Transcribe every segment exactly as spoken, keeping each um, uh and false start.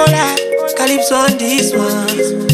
Hola, Calypso on this one.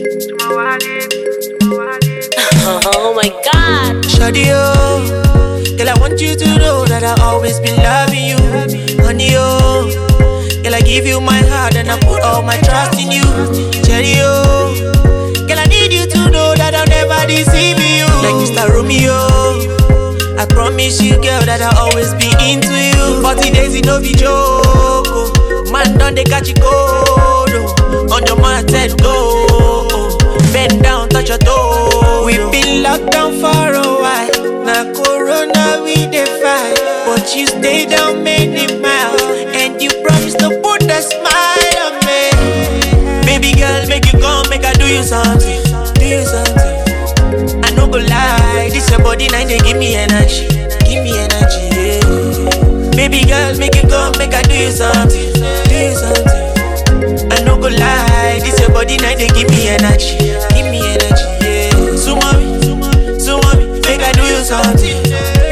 Oh my God. Shawty, oh, girl, I want you to know that I'll always be loving you. Honey, oh, girl, I give you my heart and I put all my trust in you. Cherry, oh, girl, I need you to know that I'll never deceive you. Like Mister Romeo, I promise you, girl, that I'll always be into you. forty days in no be joke, oh. Man, don't they catch you cold, oh. On your mind, said go, oh. Bend down, touch your toe. We've been locked down for a while. Now Corona we defy, but you stay down many miles, and you promise to put a smile on me. Baby girl, make you come, make I do you something, do you something. I no go lie, this your body now they give me energy, give me energy. Yeah. Baby girl, make you come, make I do you something, do you something. I no go lie, this your body now they give me energy, give me energy. Yeah. So mommy, so mommy, make I do you something.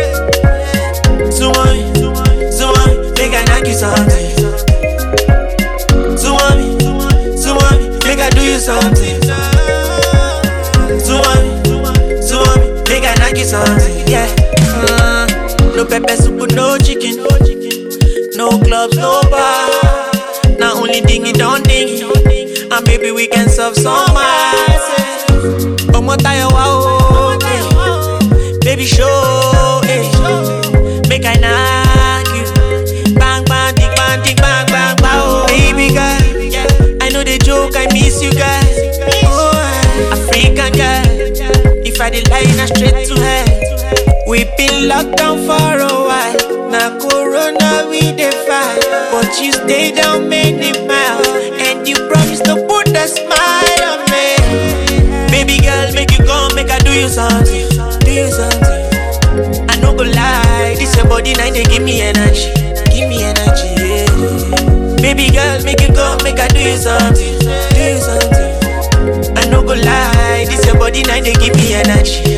So mommy, so mommy, make I knock you something. So mommy, so mommy, make I do you something. So mommy, so mommy, make I knock you something. Yeah. Uh, no pepper soup, no chicken, no clubs, no bar. Now only dingy don't dingy, and maybe we can solve some myself. Oh my tire wow, eh. Baby show, eh. Make I knock you, bang bang ding bang ding bang bang bang. Oh baby girl, I know the joke, I miss you guys. Oh African girl, if I did lie, na straight to hell. We've been locked down for a while. Now Corona we defy, but you stay down many miles, and you promise to put a smile on me. Baby girl, make you come, make I do you something, do you something. I no go lie, this your body now they give me energy, give me energy. Yeah. Baby girl, make you come, make I do you something, do you something. I no go lie, this your body now they give me energy,